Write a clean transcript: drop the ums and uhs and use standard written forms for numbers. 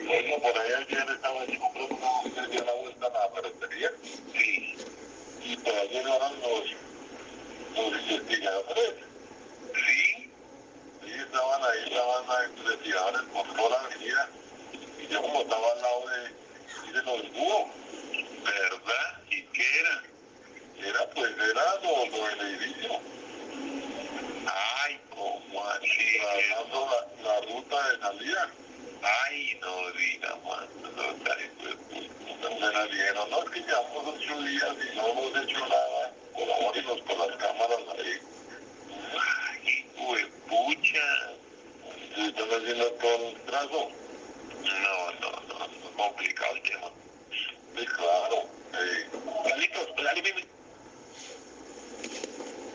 Oiga, por ahí ayer estaba yo comprando una de la vuelta a la ferretería. Sí. Y por ahí llegaron los investigadores. Sí. Sí, estaban retirados en el control a la avenida. Y yo como estaba al lado de los búhos. ¿Verdad? ¿Y qué era? Era lo del edificio. Ay, ¿cómo así? La ruta de salida. Ay, no diga más, me la dieron, no, es que llevamos 8 días y no hemos hecho nada, colabórenos con las cámaras ahí. Ay, pucha. ¿Se están haciendo todo el trazo? No, complicado el tema. Sí, claro. Carlitos, dale,